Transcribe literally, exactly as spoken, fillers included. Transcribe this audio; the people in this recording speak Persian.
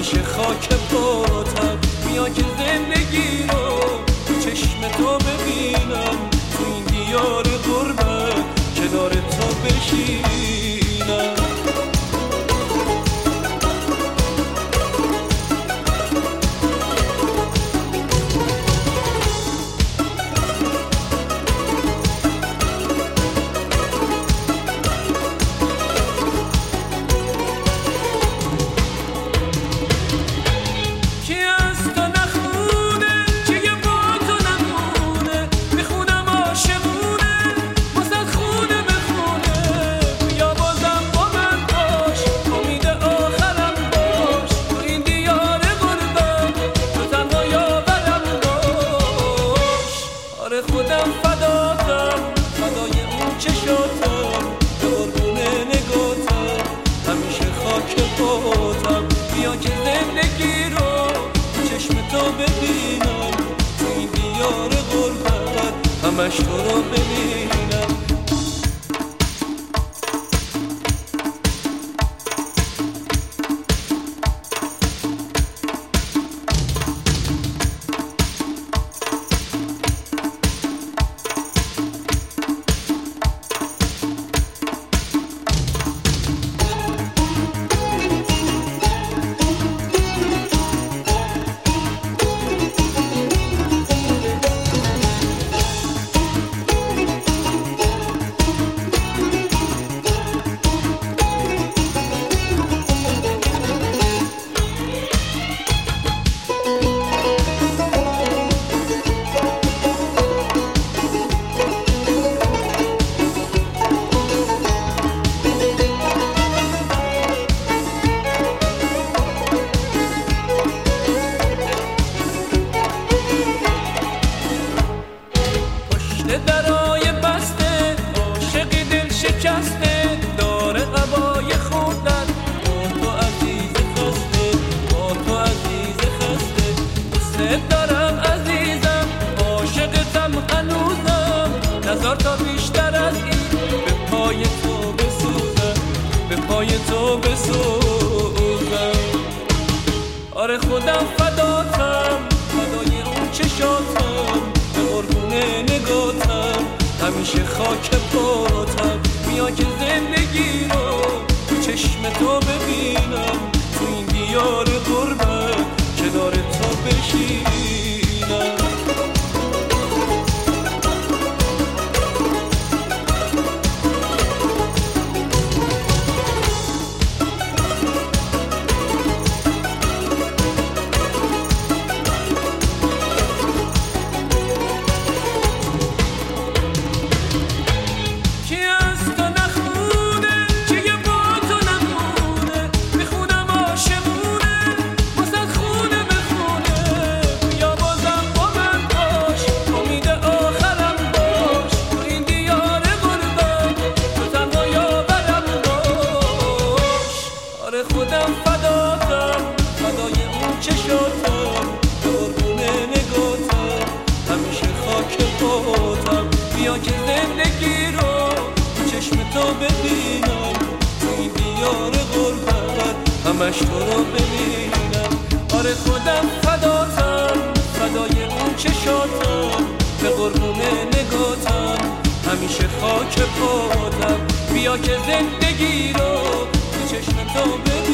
همیشه خاک پاتم. بیا که زندگی رو تو چشم تو ببینم، تو این دیار غربت کنار تو بشینم. خودم فداتم، فدای اون چشاتم، به قربون نگاتم، همیشه خاک پاتم. بیا که زندگی رو چشم تو ببینم، تو این دیار غربت همش تو رو ببینم. درای بسته عاشقی دل شکسته، داره قبای خوندن با تو عزیز خسته، با تو عزیز خسته. دوست دارم عزیزم، عاشقتم هنوزم، نظر تا بیشتر از این به پای تو بسوزم، به پای تو بسوزم. آره خودم فداتم، فدای اون چشاتم، به قربون نگاتم، همیشه خاک پاتم. بیا که زندگی رو تو چشم تو ببینم، تو این دیار غربت کنار تو بشینم. خودم فداتم، فدای اون چشاتم، به قربون نگاتم، همیشه خاک پاتم. بیا که زندگی رو تو چشم تو ببینم، تو این دیار غربت همش تو رو ببینم. آره خودم فداتم، فدای اون چشاتم، به قربون نگاتم، همیشه خاک پاتم. بیا که زندگی رو چشم تو ببینم.